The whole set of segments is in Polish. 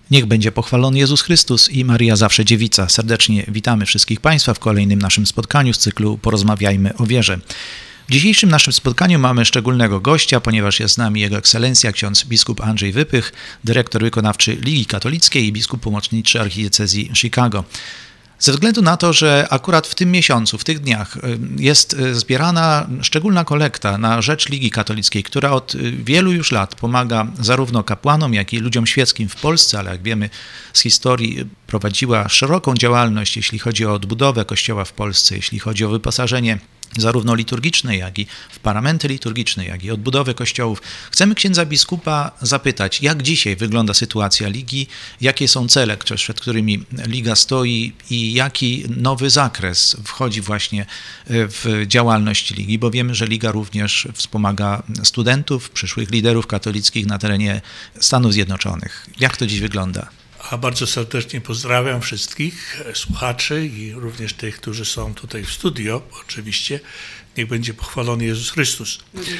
Niech będzie pochwalony Jezus Chrystus i Maria zawsze dziewica. Serdecznie witamy wszystkich Państwa w kolejnym naszym spotkaniu z cyklu Porozmawiajmy o wierze. W dzisiejszym naszym spotkaniu mamy szczególnego gościa, ponieważ jest z nami Jego Ekscelencja ksiądz biskup Andrzej Wypych, dyrektor wykonawczy Ligi Katolickiej i biskup pomocniczy archidiecezji Chicago. Ze względu na to, że akurat w tym miesiącu, w tych dniach jest zbierana szczególna kolekta na rzecz Ligi Katolickiej, która od wielu już lat pomaga zarówno kapłanom, jak i ludziom świeckim w Polsce, ale jak wiemy z historii prowadziła szeroką działalność, jeśli chodzi o odbudowę Kościoła w Polsce, jeśli chodzi o wyposażenie zarówno liturgicznej, jak i w paramenty liturgiczne, jak i odbudowę kościołów. Chcemy księdza biskupa zapytać, jak dzisiaj wygląda sytuacja Ligi, jakie są cele, przed którymi Liga stoi i jaki nowy zakres wchodzi właśnie w działalność Ligi, bo wiemy, że Liga również wspomaga studentów, przyszłych liderów katolickich na terenie Stanów Zjednoczonych. Jak to dziś wygląda? A bardzo serdecznie pozdrawiam wszystkich słuchaczy i również tych, którzy są tutaj w studio. Oczywiście niech będzie pochwalony Jezus Chrystus.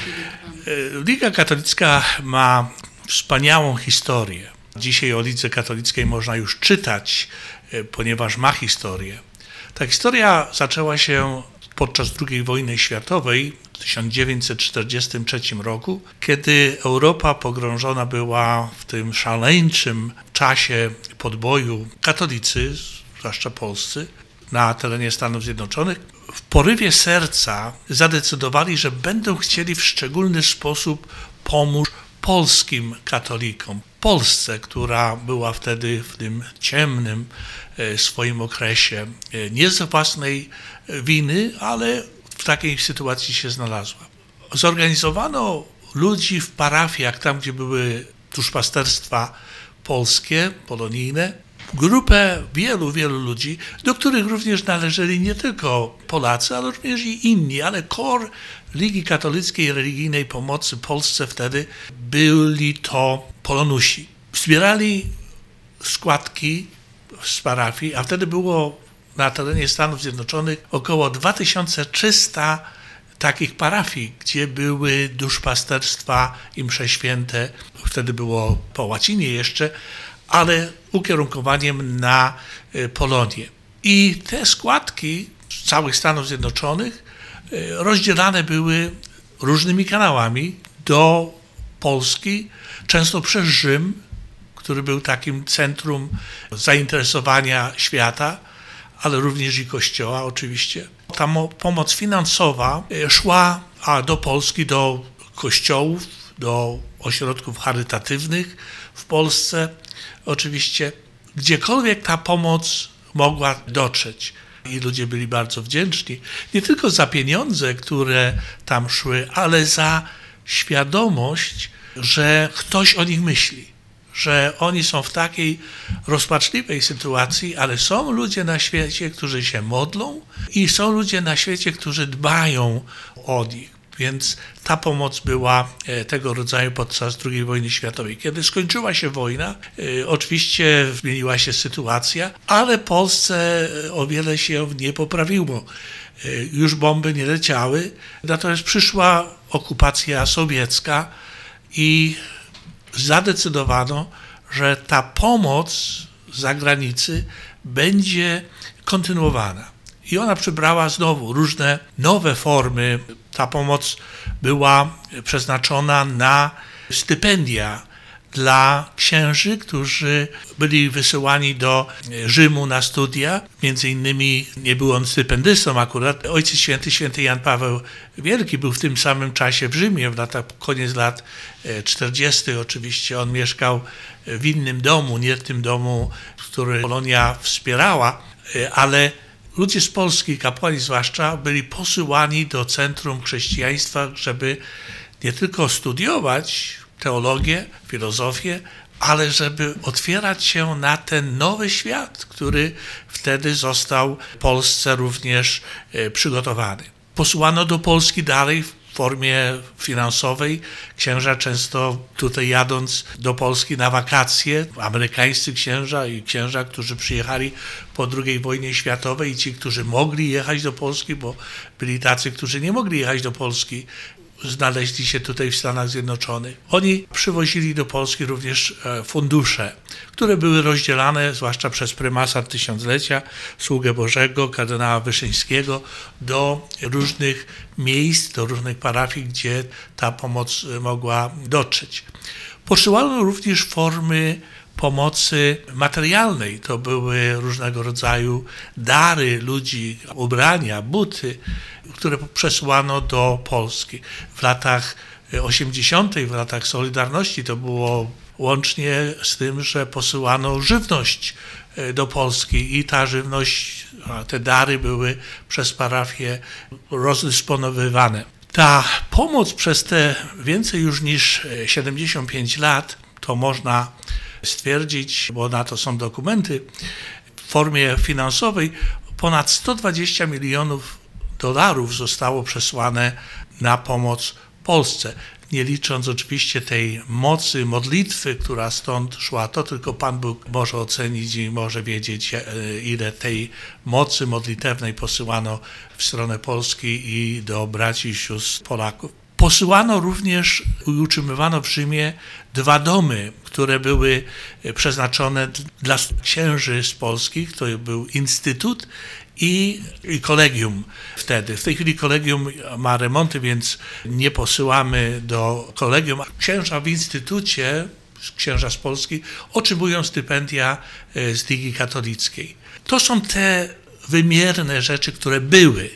Liga Katolicka ma wspaniałą historię. Dzisiaj o Lidze Katolickiej można już czytać, ponieważ ma historię. Ta historia zaczęła się podczas II wojny światowej w 1943 roku, kiedy Europa pogrążona była w tym szaleńczym czasie podboju. Katolicy, zwłaszcza polscy, na terenie Stanów Zjednoczonych, w porywie serca zadecydowali, że będą chcieli w szczególny sposób pomóc polskim katolikom. Polsce, która była wtedy w tym ciemnym swoim okresie, nie z własnej winy, ale w takiej sytuacji się znalazła. Zorganizowano ludzi w parafiach, tam gdzie były duszpasterstwa polskie, polonijne, grupę wielu ludzi, do których również należeli nie tylko Polacy, ale również i inni, ale core Ligi Katolickiej Religijnej Pomocy Polsce wtedy byli to Polonusi. Zbierali składki z parafii, a wtedy było na terenie Stanów Zjednoczonych około 2300 takich parafii, gdzie były duszpasterstwa i msze święte. Wtedy było po łacinie jeszcze, ale ukierunkowaniem na Polonię. I te składki z całych Stanów Zjednoczonych rozdzielane były różnymi kanałami do Polski, często przez Rzym, który był takim centrum zainteresowania świata, ale również i Kościoła oczywiście. Ta pomoc finansowa szła do Polski, do kościołów, do ośrodków charytatywnych w Polsce, oczywiście, gdziekolwiek ta pomoc mogła dotrzeć. I ludzie byli bardzo wdzięczni, nie tylko za pieniądze, które tam szły, ale za świadomość, że ktoś o nich myśli, że oni są w takiej rozpaczliwej sytuacji, ale są ludzie na świecie, którzy się modlą i są ludzie na świecie, którzy dbają o nich. Więc ta pomoc była tego rodzaju podczas II wojny światowej. Kiedy skończyła się wojna, oczywiście zmieniła się sytuacja, ale Polsce o wiele się nie poprawiło. Już bomby nie leciały, natomiast przyszła okupacja sowiecka i zadecydowano, że ta pomoc z zagranicy będzie kontynuowana. I ona przybrała znowu różne nowe formy. Ta pomoc była przeznaczona na stypendia dla księży, którzy byli wysyłani do Rzymu na studia. Między innymi nie był on stypendystą akurat. Ojciec Święty Jan Paweł Wielki był w tym samym czasie w Rzymie, koniec lat 40. Oczywiście on mieszkał w innym domu, nie w tym domu, który Polonia wspierała, ale ludzie z Polski, kapłani zwłaszcza, byli posyłani do centrum chrześcijaństwa, żeby nie tylko studiować teologię, filozofię, ale żeby otwierać się na ten nowy świat, który wtedy został Polsce również przygotowany. Posyłano do Polski dalej w formie finansowej. Księża często tutaj jadąc do Polski na wakacje, amerykańscy księża i księża, którzy przyjechali po II wojnie światowej i ci, którzy mogli jechać do Polski, bo byli tacy, którzy nie mogli jechać do Polski, znaleźli się tutaj w Stanach Zjednoczonych. Oni przywozili do Polski również fundusze, które były rozdzielane, zwłaszcza przez prymasat tysiąclecia, sługę Bożego, kardynała Wyszyńskiego, do różnych miejsc, do różnych parafii, gdzie ta pomoc mogła dotrzeć. Posyłano również formy pomocy materialnej. To były różnego rodzaju dary ludzi, ubrania, buty, które przesyłano do Polski. W latach 80., w latach Solidarności to było łącznie z tym, że posyłano żywność do Polski i ta żywność, te dary były przez parafię rozdysponowywane. Ta pomoc przez te więcej już niż 75 lat, to można stwierdzić, bo na to są dokumenty, w formie finansowej ponad 120 milionów dolarów zostało przesłane na pomoc Polsce. Nie licząc oczywiście tej mocy modlitwy, która stąd szła, to tylko Pan Bóg może ocenić i może wiedzieć, ile tej mocy modlitewnej posyłano w stronę Polski i do braci i sióstr Polaków. Posyłano również i utrzymywano w Rzymie 2 domy, które były przeznaczone dla księży z polskich. To był instytut i kolegium wtedy. W tej chwili kolegium ma remonty, więc nie posyłamy do kolegium. Księża w instytucie, księża z Polski, otrzymują stypendia z Ligi Katolickiej. To są te wymierne rzeczy, które były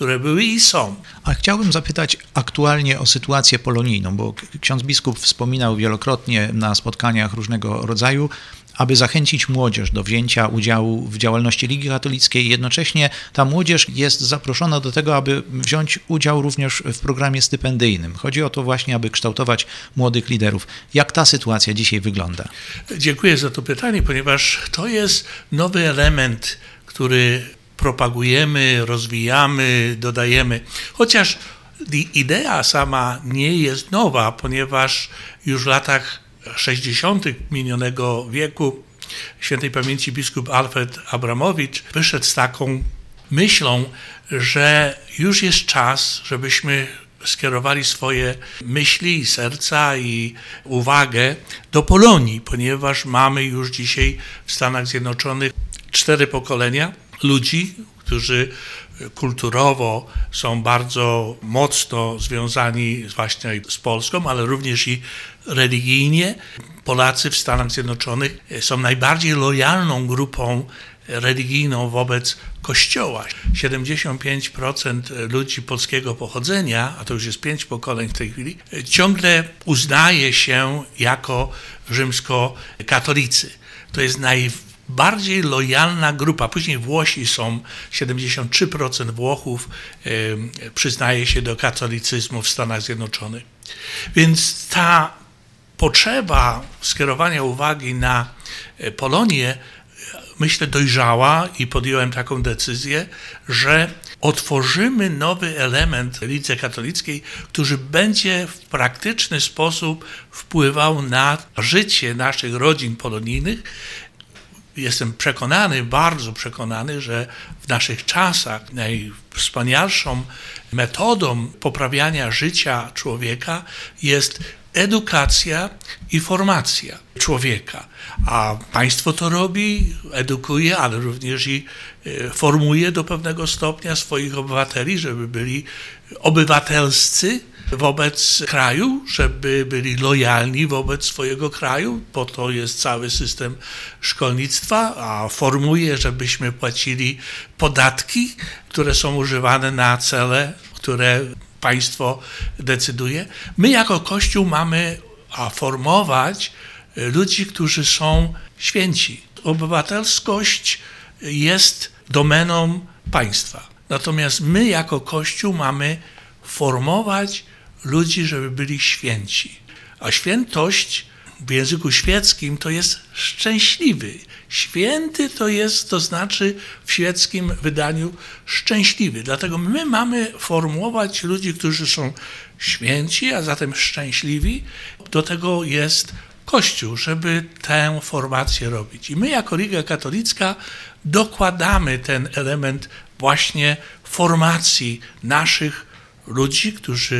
i są. A chciałbym zapytać aktualnie o sytuację polonijną, bo ksiądz biskup wspominał wielokrotnie na spotkaniach różnego rodzaju, aby zachęcić młodzież do wzięcia udziału w działalności Ligi Katolickiej. Jednocześnie ta młodzież jest zaproszona do tego, aby wziąć udział również w programie stypendyjnym. Chodzi o to właśnie, aby kształtować młodych liderów. Jak ta sytuacja dzisiaj wygląda? Dziękuję za to pytanie, ponieważ to jest nowy element, który propagujemy, rozwijamy, dodajemy. Chociaż idea sama nie jest nowa, ponieważ już w latach 60. minionego wieku świętej pamięci biskup Alfred Abramowicz wyszedł z taką myślą, że już jest czas, żebyśmy skierowali swoje myśli, serca i uwagę do Polonii, ponieważ mamy już dzisiaj w Stanach Zjednoczonych 4 pokolenia ludzi, którzy kulturowo są bardzo mocno związani właśnie z Polską, ale również i religijnie. Polacy w Stanach Zjednoczonych są najbardziej lojalną grupą religijną wobec Kościoła. 75% ludzi polskiego pochodzenia, a to już jest 5 pokoleń w tej chwili, ciągle uznaje się jako rzymskokatolicy. To jest najbardziej lojalna grupa. Później Włosi są, 73% Włochów przyznaje się do katolicyzmu w Stanach Zjednoczonych. Więc ta potrzeba skierowania uwagi na Polonię, myślę, dojrzała i podjąłem taką decyzję, że otworzymy nowy element Lidze Katolickiej, który będzie w praktyczny sposób wpływał na życie naszych rodzin polonijnych. Jestem przekonany, bardzo przekonany, że w naszych czasach najwspanialszą metodą poprawiania życia człowieka jest edukacja i formacja człowieka. A państwo to robi, edukuje, ale również i formuje do pewnego stopnia swoich obywateli, żeby byli obywatelscy wobec kraju, żeby byli lojalni wobec swojego kraju. Po to jest cały system szkolnictwa, a formuje, żebyśmy płacili podatki, które są używane na cele, które państwo decyduje. My jako Kościół mamy formować ludzi, którzy są święci. Obywatelskość jest domeną państwa. Natomiast my jako Kościół mamy formować ludzi, żeby byli święci. A świętość w języku świeckim to jest szczęśliwy. Święty to znaczy w świeckim wydaniu szczęśliwy. Dlatego my mamy formułować ludzi, którzy są święci, a zatem szczęśliwi. Do tego jest Kościół, żeby tę formację robić. I my jako Liga Katolicka dokładamy ten element właśnie formacji naszych ludzi, którzy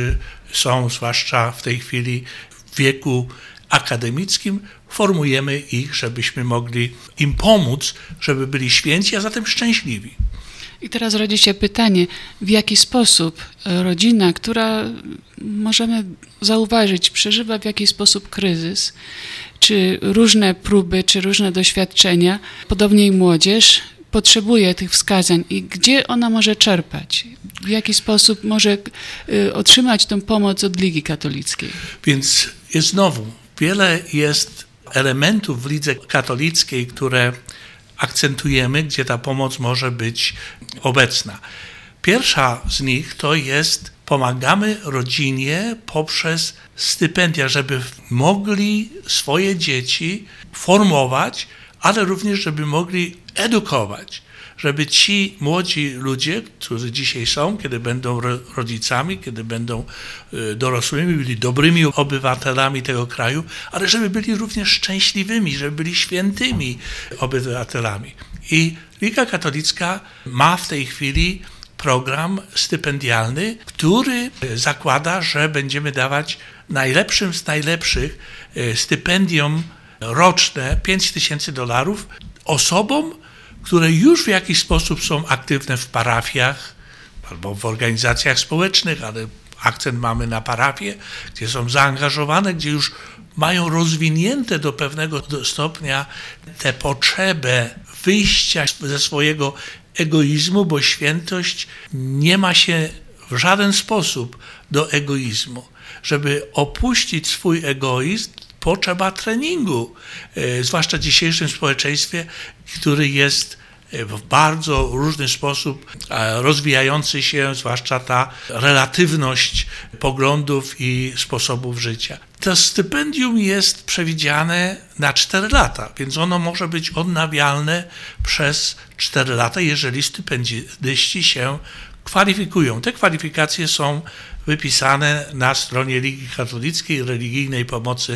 są, zwłaszcza w tej chwili w wieku akademickim, formujemy ich, żebyśmy mogli im pomóc, żeby byli święci, a zatem szczęśliwi. I teraz rodzi się pytanie, w jaki sposób rodzina, która możemy zauważyć, przeżywa w jakiś sposób kryzys, czy różne próby, czy różne doświadczenia, podobnie i młodzież, potrzebuje tych wskazań i gdzie ona może czerpać? W jaki sposób może otrzymać tę pomoc od Ligi Katolickiej? Więc znowu, wiele jest elementów w Lidze Katolickiej, które akcentujemy, gdzie ta pomoc może być obecna. Pierwsza z nich to jest, pomagamy rodzinie poprzez stypendia, żeby mogli swoje dzieci formować, ale również, żeby mogli edukować, żeby ci młodzi ludzie, którzy dzisiaj są, kiedy będą rodzicami, kiedy będą dorosłymi, byli dobrymi obywatelami tego kraju, ale żeby byli również szczęśliwymi, żeby byli świętymi obywatelami. I Liga Katolicka ma w tej chwili program stypendialny, który zakłada, że będziemy dawać najlepszym z najlepszych stypendium roczne $5,000 osobom, które już w jakiś sposób są aktywne w parafiach albo w organizacjach społecznych, ale akcent mamy na parafie, gdzie są zaangażowane, gdzie już mają rozwinięte do pewnego stopnia tę potrzebę wyjścia ze swojego egoizmu, bo świętość nie ma się w żaden sposób do egoizmu. Żeby opuścić swój egoizm, potrzeba treningu, zwłaszcza w dzisiejszym społeczeństwie, który jest w bardzo różny sposób rozwijający się, zwłaszcza ta relatywność poglądów i sposobów życia. To stypendium jest przewidziane na 4 lata, więc ono może być odnawialne przez 4 lata, jeżeli stypendyści się kwalifikują. Te kwalifikacje są wypisane na stronie Ligi Katolickiej Religijnej Pomocy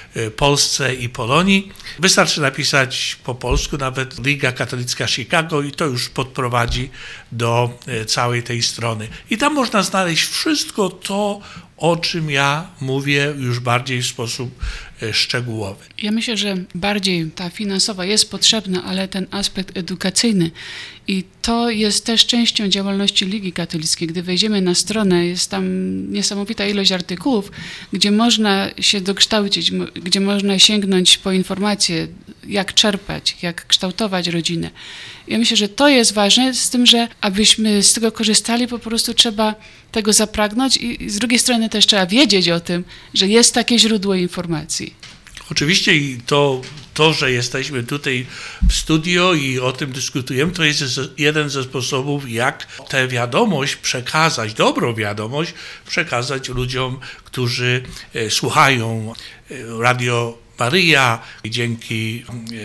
Polsce i Polonii. Wystarczy napisać po polsku nawet Liga Katolicka Chicago i to już podprowadzi do całej tej strony. I tam można znaleźć wszystko to, o czym ja mówię już bardziej w sposób szczegółowy. Ja myślę, że bardziej ta finansowa jest potrzebna, ale ten aspekt edukacyjny i to jest też częścią działalności Ligi Katolickiej. Gdy wejdziemy na stronę, jest tam niesamowita ilość artykułów, gdzie można się dokształcić, gdzie można sięgnąć po informacje, jak czerpać, jak kształtować rodzinę. Ja myślę, że to jest ważne, z tym, że abyśmy z tego korzystali, po prostu trzeba tego zapragnąć i z drugiej strony też trzeba wiedzieć o tym, że jest takie źródło informacji. Oczywiście i to, że jesteśmy tutaj w studio i o tym dyskutujemy, to jest jeden ze sposobów, jak tę wiadomość przekazać, dobrą wiadomość przekazać ludziom, którzy słuchają Radio Maryja. Dzięki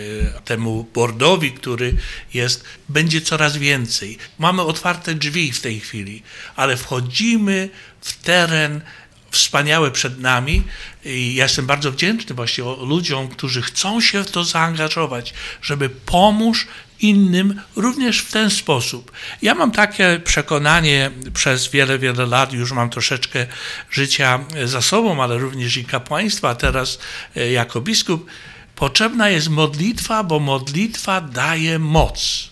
temu boardowi, który jest, będzie coraz więcej. Mamy otwarte drzwi w tej chwili, ale wchodzimy w teren wspaniałe przed nami i ja jestem bardzo wdzięczny właśnie ludziom, którzy chcą się w to zaangażować, żeby pomóc innym również w ten sposób. Ja mam takie przekonanie przez wiele, wiele lat, już mam troszeczkę życia za sobą, ale również i kapłaństwa, teraz jako biskup, potrzebna jest modlitwa, bo modlitwa daje moc.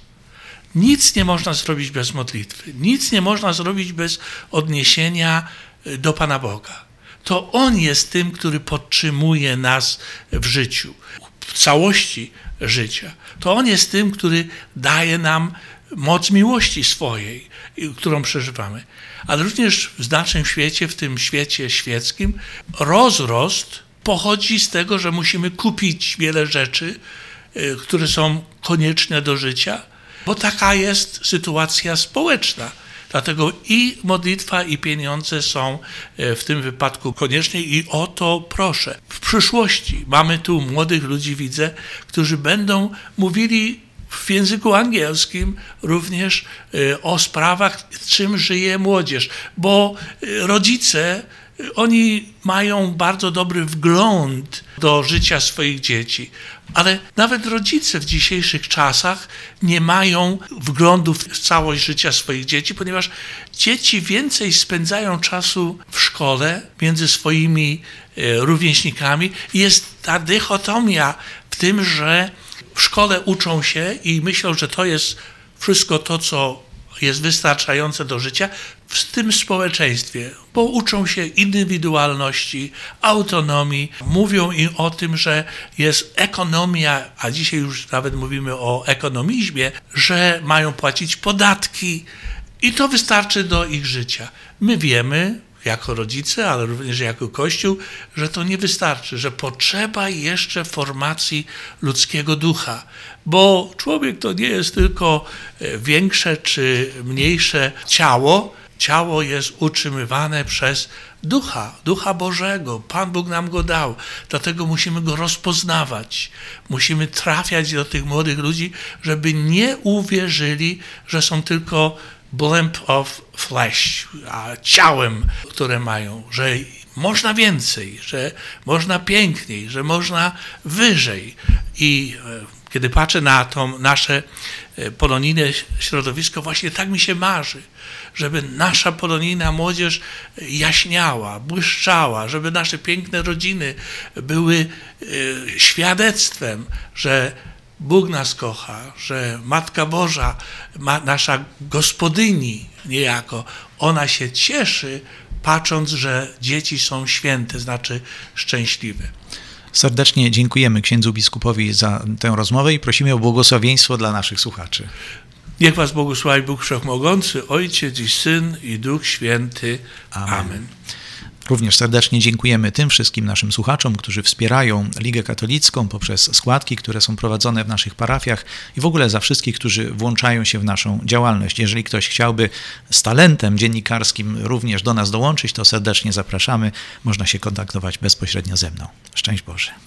Nic nie można zrobić bez modlitwy, nic nie można zrobić bez odniesienia do Pana Boga. To On jest tym, który podtrzymuje nas w życiu, w całości życia. To On jest tym, który daje nam moc miłości swojej, którą przeżywamy. Ale również w naszym świecie, w tym świecie świeckim, rozrost pochodzi z tego, że musimy kupić wiele rzeczy, które są konieczne do życia, bo taka jest sytuacja społeczna. Dlatego i modlitwa, i pieniądze są w tym wypadku konieczne i o to proszę. W przyszłości mamy tu młodych ludzi, widzę, którzy będą mówili w języku angielskim również o sprawach, czym żyje młodzież, bo rodzice Oni mają bardzo dobry wgląd do życia swoich dzieci, ale nawet rodzice w dzisiejszych czasach nie mają wglądu w całość życia swoich dzieci, ponieważ dzieci więcej spędzają czasu w szkole między swoimi rówieśnikami. Jest ta dychotomia w tym, że w szkole uczą się i myślą, że to jest wszystko to, co jest wystarczające do życia w tym społeczeństwie, bo uczą się indywidualności, autonomii, mówią im o tym, że jest ekonomia, a dzisiaj już nawet mówimy o ekonomizmie, że mają płacić podatki i to wystarczy do ich życia. My wiemy, jako rodzice, ale również jako Kościół, że to nie wystarczy, że potrzeba jeszcze formacji ludzkiego ducha, bo człowiek to nie jest tylko większe czy mniejsze ciało. Ciało jest utrzymywane przez Ducha Bożego. Pan Bóg nam go dał, dlatego musimy go rozpoznawać. Musimy trafiać do tych młodych ludzi, żeby nie uwierzyli, że są tylko blimp of flesh, ciałem, które mają, że można więcej, że można piękniej, że można wyżej. I kiedy patrzę na to nasze polonijne środowisko, właśnie tak mi się marzy, żeby nasza polonijna młodzież jaśniała, błyszczała, żeby nasze piękne rodziny były świadectwem, że Bóg nas kocha, że Matka Boża, nasza gospodyni niejako, ona się cieszy, patrząc, że dzieci są święte, znaczy szczęśliwe. Serdecznie dziękujemy księdzu biskupowi za tę rozmowę i prosimy o błogosławieństwo dla naszych słuchaczy. Niech was błogosławi Bóg Wszechmogący, Ojciec i Syn i Duch Święty. Amen. Również serdecznie dziękujemy tym wszystkim naszym słuchaczom, którzy wspierają Ligę Katolicką poprzez składki, które są prowadzone w naszych parafiach i w ogóle za wszystkich, którzy włączają się w naszą działalność. Jeżeli ktoś chciałby z talentem dziennikarskim również do nas dołączyć, to serdecznie zapraszamy. Można się kontaktować bezpośrednio ze mną. Szczęść Boże.